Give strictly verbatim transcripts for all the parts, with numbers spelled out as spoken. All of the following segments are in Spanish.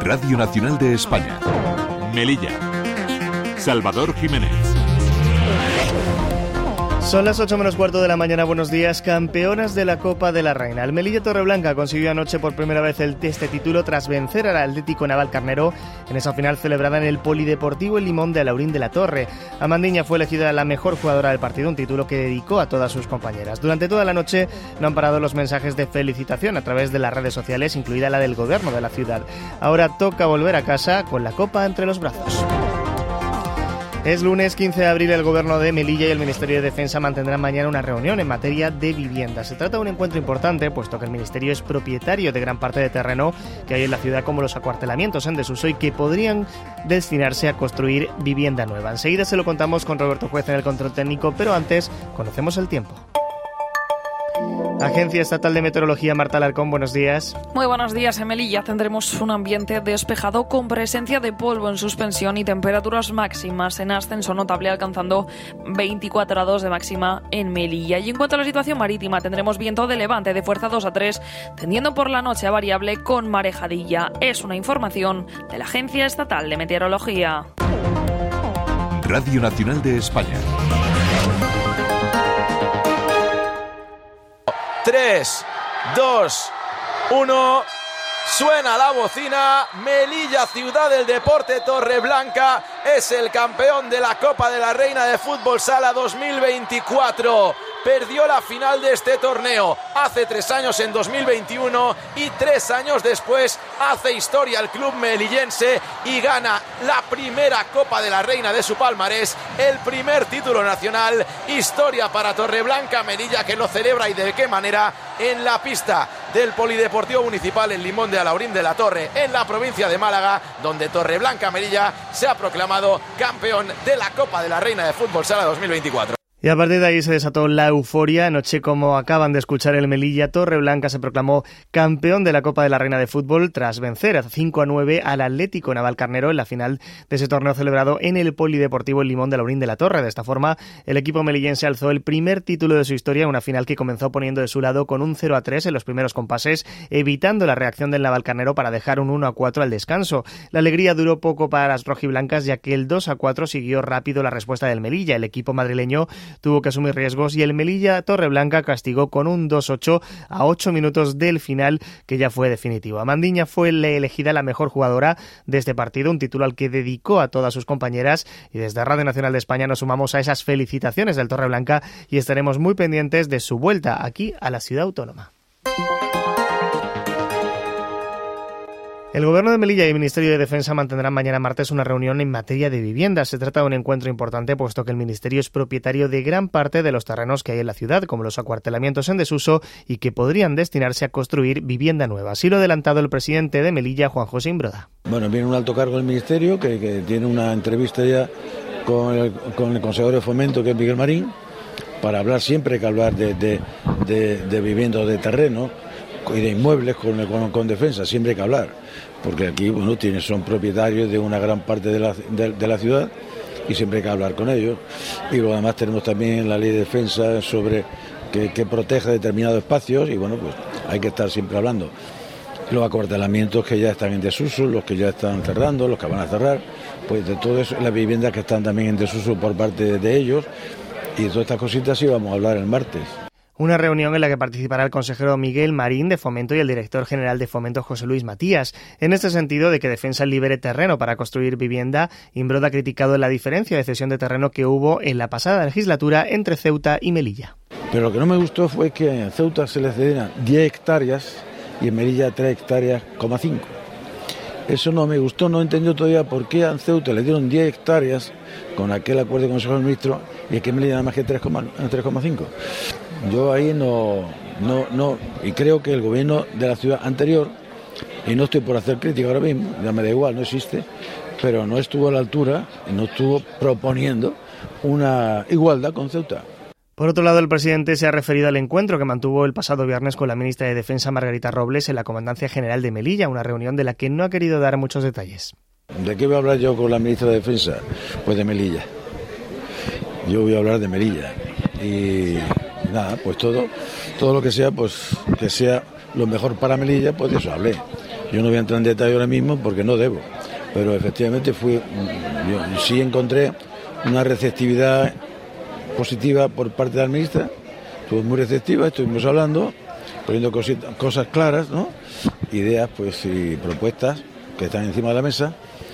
Radio Nacional de España. Melilla. Salvador Jiménez. Son las ocho menos cuarto de la mañana, buenos días. Campeonas de la Copa de la Reina. El Melilla Torreblanca consiguió anoche por primera vez el, este título tras vencer al Atlético Navalcarnero en esa final celebrada en el Polideportivo El Limón de Alaurín de la Torre. Amandiña fue elegida la mejor jugadora del partido, un título que dedicó a todas sus compañeras. Durante toda la noche no han parado los mensajes de felicitación a través de las redes sociales, incluida la del gobierno de la ciudad. Ahora toca volver a casa con la copa entre los brazos. Es lunes quince de abril, el Gobierno de Melilla y el Ministerio de Defensa mantendrán mañana una reunión en materia de vivienda. Se trata de un encuentro importante, puesto que el Ministerio es propietario de gran parte de terreno que hay en la ciudad, como los acuartelamientos en desuso y que podrían destinarse a construir vivienda nueva. Enseguida se lo contamos con Roberto Juez en el control técnico, pero antes conocemos el tiempo. Agencia Estatal de Meteorología, Marta Alarcón, buenos días. Muy buenos días. En Melilla tendremos un ambiente despejado con presencia de polvo en suspensión y temperaturas máximas en ascenso notable, alcanzando veinticuatro grados de máxima en Melilla. Y en cuanto a la situación marítima, tendremos viento de levante de fuerza dos a tres, tendiendo por la noche a variable con marejadilla. Es una información de la Agencia Estatal de Meteorología. Radio Nacional de España. tres, dos, uno, suena la bocina. Melilla, ciudad del deporte, Torreblanca es el campeón de la Copa de la Reina de Fútbol Sala dos mil veinticuatro. Perdió la final de este torneo hace tres años, en dos mil veintiuno, y tres años después hace historia el club melillense y gana la primera Copa de la Reina de su palmarés, el primer título nacional. Historia para Torreblanca, Melilla que lo celebra, y de qué manera, en la pista del Polideportivo Municipal El Limón de Alaurín de la Torre, en la provincia de Málaga, donde Torreblanca Melilla se ha proclamado campeón de la Copa de la Reina de Fútbol Sala dos mil veinticuatro. Y a partir de ahí se desató la euforia. Anoche, como acaban de escuchar, el Melilla Torreblanca se proclamó campeón de la Copa de la Reina de Fútbol tras vencer a cinco a nueve al Atlético Navalcarnero en la final de ese torneo celebrado en el Polideportivo El Limón de Alaurín de la Torre. De esta forma, el equipo melillense alzó el primer título de su historia en una final que comenzó poniendo de su lado con un cero a tres en los primeros compases, evitando la reacción del Navalcarnero para dejar un uno a cuatro al descanso. La alegría duró poco para las rojiblancas, ya que el dos a cuatro siguió rápido la respuesta del Melilla. El equipo madrileño tuvo que asumir riesgos y el Melilla Torreblanca castigó con un dos ocho a ocho minutos del final, que ya fue definitivo. Amandiña fue la elegida la mejor jugadora de este partido, un título al que dedicó a todas sus compañeras, y desde Radio Nacional de España nos sumamos a esas felicitaciones del Torreblanca y estaremos muy pendientes de su vuelta aquí a la ciudad autónoma. El Gobierno de Melilla y el Ministerio de Defensa mantendrán mañana martes una reunión en materia de vivienda. Se trata de un encuentro importante, puesto que el Ministerio es propietario de gran parte de los terrenos que hay en la ciudad, como los acuartelamientos en desuso, y que podrían destinarse a construir vivienda nueva. Así lo ha adelantado el presidente de Melilla, Juan José Imbroda. Bueno, viene un alto cargo del Ministerio que, que tiene una entrevista ya con el, con el consejero de Fomento, que es Miguel Marín, para hablar siempre hay que hablar de, de, de, de vivienda o de terreno y de inmuebles con, con, con defensa, siempre hay que hablar, porque aquí bueno, tiene, son propietarios de una gran parte de la, de, de la ciudad y siempre hay que hablar con ellos. Y luego además tenemos también la ley de defensa sobre que, que protege determinados espacios y bueno, pues hay que estar siempre hablando. Los acuartelamientos que ya están en desuso, los que ya están cerrando, los que van a cerrar, pues de todo eso, las viviendas que están también en desuso por parte de, de ellos, y de todas estas cositas sí vamos a hablar el martes. Una reunión en la que participará el consejero Miguel Marín de Fomento y el director general de Fomento José Luis Matías. En este sentido de que Defensa libere terreno para construir vivienda, Imbroda ha criticado la diferencia de cesión de terreno que hubo en la pasada legislatura entre Ceuta y Melilla. Pero lo que no me gustó fue que en Ceuta se le cedieran diez hectáreas y en Melilla tres hectáreas, coma cinco. Eso no me gustó, no entendió todavía por qué a Ceuta le dieron diez hectáreas con aquel acuerdo de Consejo del Ministro y es que en Melilla nada más que tres coma cinco. Yo ahí no, no, no, y creo que el gobierno de la ciudad anterior, y no estoy por hacer crítica ahora mismo, ya me da igual, no existe, pero no estuvo a la altura, y no estuvo proponiendo una igualdad con Ceuta. Por otro lado, el presidente se ha referido al encuentro que mantuvo el pasado viernes con la ministra de Defensa, Margarita Robles, en la Comandancia General de Melilla, una reunión de la que no ha querido dar muchos detalles. ¿De qué voy a hablar yo con la ministra de Defensa? Pues de Melilla. Yo voy a hablar de Melilla. Y nada, pues todo, todo lo que sea, pues que sea lo mejor para Melilla, pues de eso hablé. Yo no voy a entrar en detalle ahora mismo porque no debo, pero efectivamente fui, yo sí encontré una receptividad positiva por parte de la ministra, estuvo muy receptiva, estuvimos hablando, poniendo cositas, cosas claras, ¿no? Ideas pues y propuestas que están encima de la mesa,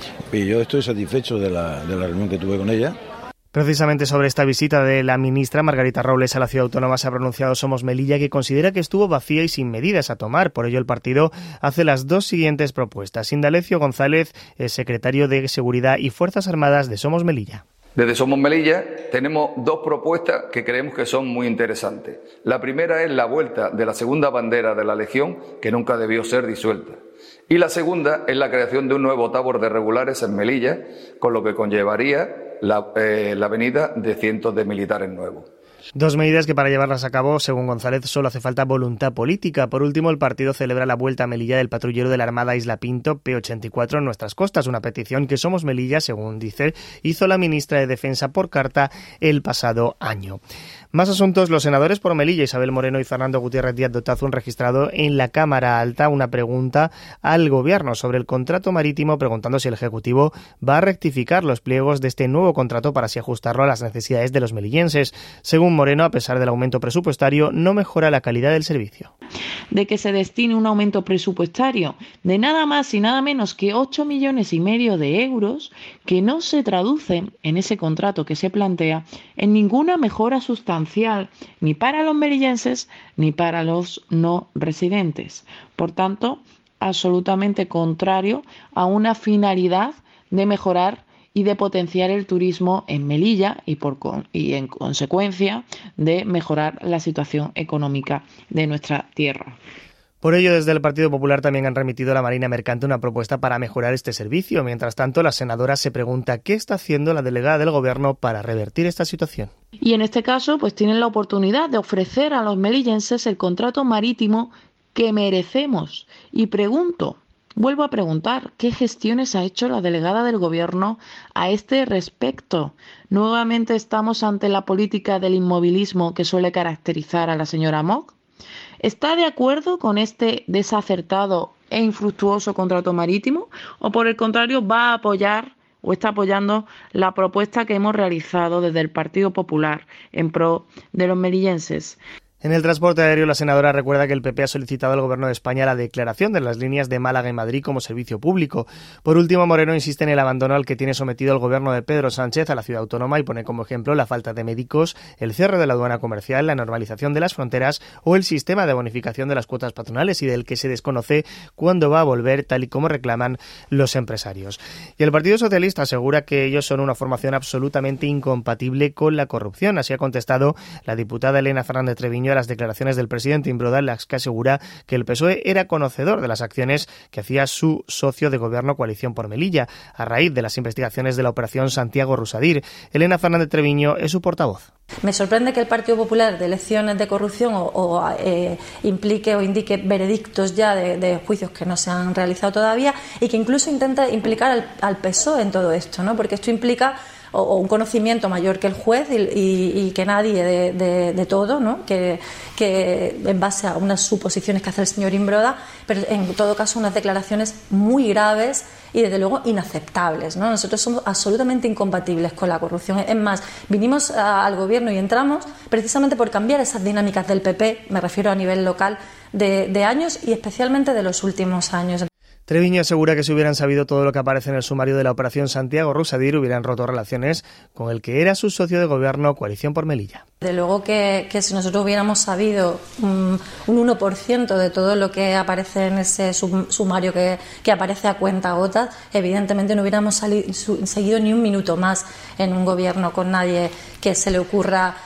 y yo estoy satisfecho de la, de la reunión que tuve con ella. Precisamente sobre esta visita de la ministra Margarita Robles a la ciudad autónoma se ha pronunciado Somos Melilla, que considera que estuvo vacía y sin medidas a tomar. Por ello, el partido hace las dos siguientes propuestas. Indalecio González, el secretario de Seguridad y Fuerzas Armadas de Somos Melilla. Desde Somos Melilla tenemos dos propuestas que creemos que son muy interesantes. La primera es la vuelta de la segunda bandera de la Legión, que nunca debió ser disuelta. Y la segunda es la creación de un nuevo tabor de regulares en Melilla, con lo que conllevaría la, eh, la venida de cientos de militares nuevos. Dos medidas que para llevarlas a cabo, según González, solo hace falta voluntad política. Por último, el partido celebra la vuelta a Melilla del patrullero de la Armada Isla Pinto P ochenta y cuatro en nuestras costas, una petición que Somos Melilla, según dice, hizo la ministra de Defensa por carta el pasado año. Más asuntos. Los senadores por Melilla, Isabel Moreno y Fernando Gutiérrez Díaz de Otazu, han registrado en la Cámara Alta una pregunta al Gobierno sobre el contrato marítimo, preguntando si el Ejecutivo va a rectificar los pliegos de este nuevo contrato para así ajustarlo a las necesidades de los melillenses. Según Moreno, a pesar del aumento presupuestario, no mejora la calidad del servicio. De que se destine un aumento presupuestario de nada más y nada menos que ocho millones y medio de euros, que no se traducen en ese contrato que se plantea en ninguna mejora sustancial, ni para los melillenses ni para los no residentes. Por tanto, absolutamente contrario a una finalidad de mejorar y de potenciar el turismo en Melilla y, por con, y en consecuencia de mejorar la situación económica de nuestra tierra. Por ello, desde el Partido Popular también han remitido a la Marina Mercante una propuesta para mejorar este servicio. Mientras tanto, la senadora se pregunta qué está haciendo la delegada del Gobierno para revertir esta situación. Y en este caso, pues tienen la oportunidad de ofrecer a los melillenses el contrato marítimo que merecemos. Y pregunto, vuelvo a preguntar, ¿qué gestiones ha hecho la delegada del Gobierno a este respecto? Nuevamente estamos ante la política del inmovilismo que suele caracterizar a la señora Mock. ¿Está de acuerdo con este desacertado e infructuoso contrato marítimo o por el contrario va a apoyar o está apoyando la propuesta que hemos realizado desde el Partido Popular en pro de los melillenses? En el transporte aéreo, la senadora recuerda que el P P ha solicitado al Gobierno de España la declaración de las líneas de Málaga y Madrid como servicio público. Por último, Moreno insiste en el abandono al que tiene sometido el Gobierno de Pedro Sánchez a la ciudad autónoma y pone como ejemplo la falta de médicos, el cierre de la aduana comercial, la normalización de las fronteras o el sistema de bonificación de las cuotas patronales, y del que se desconoce cuándo va a volver, tal y como reclaman los empresarios. Y el Partido Socialista asegura que ellos son una formación absolutamente incompatible con la corrupción. Así ha contestado la diputada Elena Fernández Treviño a las declaraciones del presidente Imbroda, en las que asegura que el P S O E era conocedor de las acciones que hacía su socio de gobierno Coalición por Melilla, a raíz de las investigaciones de la operación Santiago Rusadir. Elena Fernández Treviño es su portavoz. Me sorprende que el Partido Popular de elecciones de corrupción o, o eh, implique o indique veredictos ya de, de juicios que no se han realizado todavía, y que incluso intente implicar al, al P S O E en todo esto, ¿no? Porque esto implica o un conocimiento mayor que el juez y, y, y que nadie de, de, de todo, ¿no? que, que en base a unas suposiciones que hace el señor Imbroda, pero en todo caso unas declaraciones muy graves y desde luego inaceptables, ¿no? Nosotros somos absolutamente incompatibles con la corrupción. Es más, vinimos a, al gobierno y entramos precisamente por cambiar esas dinámicas del P P, me refiero a nivel local, de, de años y especialmente de los últimos años. Treviño asegura que si hubieran sabido todo lo que aparece en el sumario de la operación Santiago Rusadir, hubieran roto relaciones con el que era su socio de gobierno Coalición por Melilla. De luego que, que si nosotros hubiéramos sabido um, un uno por ciento de todo lo que aparece en ese sum, sumario que, que aparece a cuentagotas, evidentemente no hubiéramos salido, su, seguido ni un minuto más en un gobierno con nadie que se le ocurra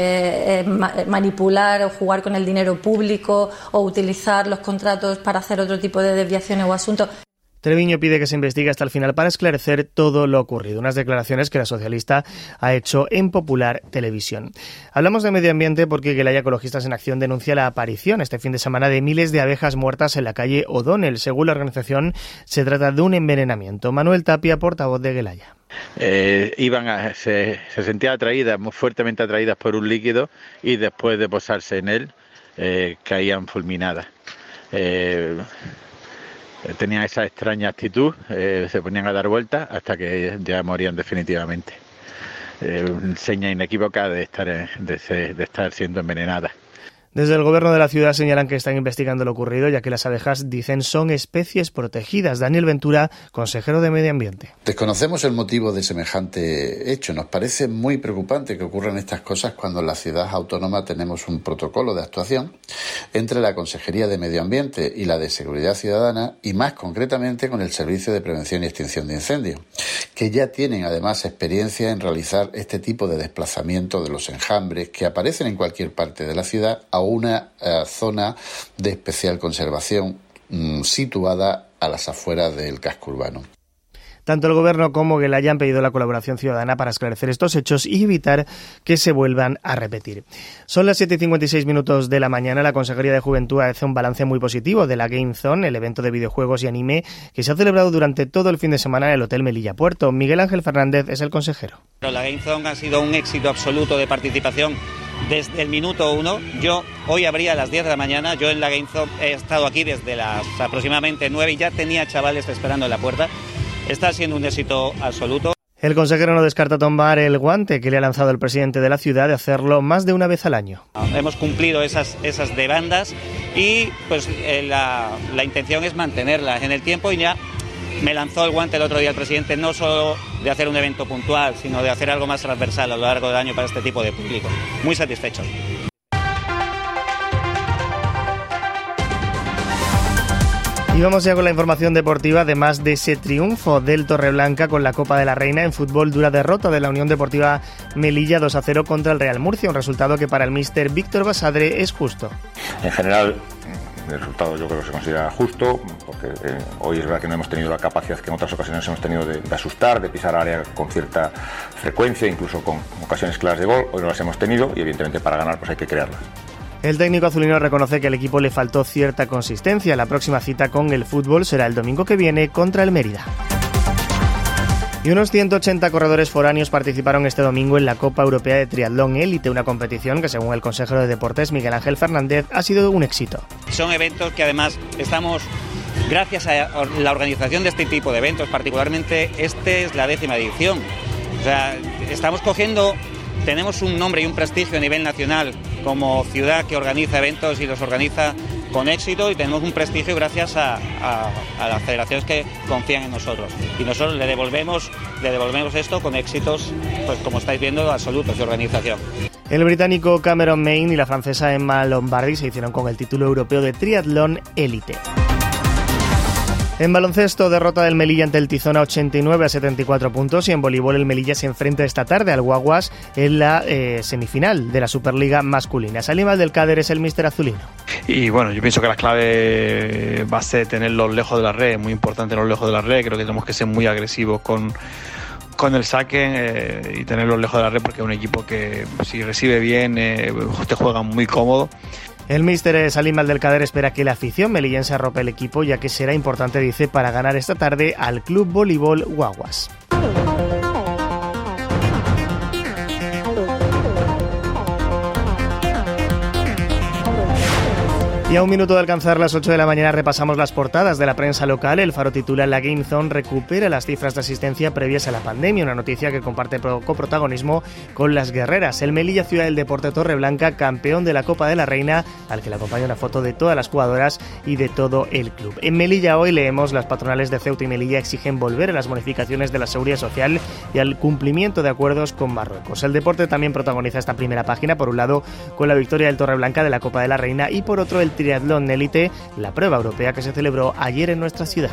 eh, eh, ma, manipular o jugar con el dinero público o utilizar los contratos para hacer otro tipo de desviaciones o asuntos. Treviño pide que se investigue hasta el final para esclarecer todo lo ocurrido. Unas declaraciones que la socialista ha hecho en Popular Televisión. Hablamos de medio ambiente porque Gelaya Ecologistas en Acción denuncia la aparición este fin de semana de miles de abejas muertas en la calle O'Donnell. Según la organización, se trata de un envenenamiento. Manuel Tapia, portavoz de Gelaya. Eh, iban a, se, se sentían atraídas, muy fuertemente atraídas por un líquido, y después de posarse en él, eh, caían fulminadas. Eh, tenían esa extraña actitud, eh, se ponían a dar vueltas hasta que ya morían definitivamente. Eh, seña inequívoca de estar, de, ser, de estar siendo envenenadas. Desde el gobierno de la ciudad señalan que están investigando lo ocurrido, ya que las abejas, dicen, son especies protegidas. Daniel Ventura, consejero de Medio Ambiente. Desconocemos el motivo de semejante hecho. Nos parece muy preocupante que ocurran estas cosas cuando en la ciudad autónoma tenemos un protocolo de actuación entre la Consejería de Medio Ambiente y la de Seguridad Ciudadana, y más concretamente con el Servicio de Prevención y Extinción de Incendios, que ya tienen además experiencia en realizar este tipo de desplazamiento de los enjambres que aparecen en cualquier parte de la ciudad a una uh, zona de especial conservación um, situada a las afueras del casco urbano. Tanto el Gobierno como Gelaya han pedido la colaboración ciudadana para esclarecer estos hechos y evitar que se vuelvan a repetir. Son las siete y cincuenta y seis minutos de la mañana. La Consejería de Juventud hace un balance muy positivo de la Game Zone, el evento de videojuegos y anime que se ha celebrado durante todo el fin de semana en el Hotel Melilla Puerto. Miguel Ángel Fernández es el consejero. La Game Zone ha sido un éxito absoluto de participación desde el minuto uno. Yo hoy abría a las diez de la mañana, yo en la Game Zone he estado aquí desde las aproximadamente nueve y ya tenía chavales esperando en la puerta. Está siendo un éxito absoluto. El consejero no descarta tomar el guante que le ha lanzado el presidente de la ciudad de hacerlo más de una vez al año. Hemos cumplido esas, esas demandas y pues eh, la, la intención es mantenerlas en el tiempo, y ya me lanzó el guante el otro día el presidente, no solo de hacer un evento puntual, sino de hacer algo más transversal a lo largo del año para este tipo de público. Muy satisfecho. Y vamos ya con la información deportiva. Además de ese triunfo del Torreblanca con la Copa de la Reina, en fútbol, dura derrota de la Unión Deportiva Melilla dos a cero contra el Real Murcia, un resultado que para el míster Víctor Basadre es justo. En general, el resultado yo creo que se considera justo, porque eh, hoy es verdad que no hemos tenido la capacidad que en otras ocasiones hemos tenido de, de asustar, de pisar área con cierta frecuencia, incluso con ocasiones claras de gol. Hoy no las hemos tenido y evidentemente para ganar pues hay que crearlas. El técnico azulino reconoce que al equipo le faltó cierta consistencia. La próxima cita con el fútbol será el domingo que viene contra el Mérida. Y unos ciento ochenta corredores foráneos participaron este domingo en la Copa Europea de Triatlón Élite, una competición que, según el consejero de Deportes Miguel Ángel Fernández, ha sido un éxito. Son eventos que además estamos, gracias a la organización de este tipo de eventos, particularmente este es la décima edición. O sea, estamos cogiendo, tenemos un nombre y un prestigio a nivel nacional como ciudad que organiza eventos y los organiza con éxito, y tenemos un prestigio gracias a, a, a las federaciones que confían en nosotros, y nosotros le devolvemos le devolvemos esto con éxitos, pues como estáis viendo, absolutos de organización. El británico Cameron Main y la francesa Emma Lombardi se hicieron con el título europeo de triatlón élite. En baloncesto, derrota del Melilla ante el Tizona ochenta y nueve a setenta y cuatro puntos, y en voleibol el Melilla se enfrenta esta tarde al Guaguas en la eh, semifinal de la Superliga masculina. Salim Abdelkader es el míster azulino. Y bueno, yo pienso que la clave va a ser tenerlos lejos de la red, muy importante tenerlos lejos de la red. Creo que tenemos que ser muy agresivos con, con el saque eh, y tenerlos lejos de la red, porque es un equipo que si recibe bien eh, te juega muy cómodo. El míster Salim Abdelkader espera que la afición melillense arrope el equipo, ya que será importante, dice, para ganar esta tarde al Club Voleibol Guaguas. Y a un minuto de alcanzar las ocho de la mañana repasamos las portadas de la prensa local. El Faro titula: La Game Zone recupera las cifras de asistencia previas a la pandemia, una noticia que comparte coprotagonismo con las guerreras. El Melilla, ciudad del deporte Torreblanca, campeón de la Copa de la Reina, al que le acompaña una foto de todas las jugadoras y de todo el club. En Melilla hoy leemos: las patronales de Ceuta y Melilla exigen volver a las bonificaciones de la Seguridad Social y al cumplimiento de acuerdos con Marruecos. El deporte también protagoniza esta primera página, por un lado con la victoria del Torreblanca de la Copa de la Reina y por otro el triatlón élite, la prueba europea que se celebró ayer en nuestra ciudad.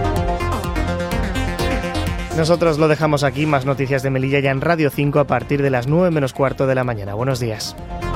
Nosotros lo dejamos aquí. Más noticias de Melilla ya en Radio cinco a partir de las nueve menos cuarto de la mañana. Buenos días.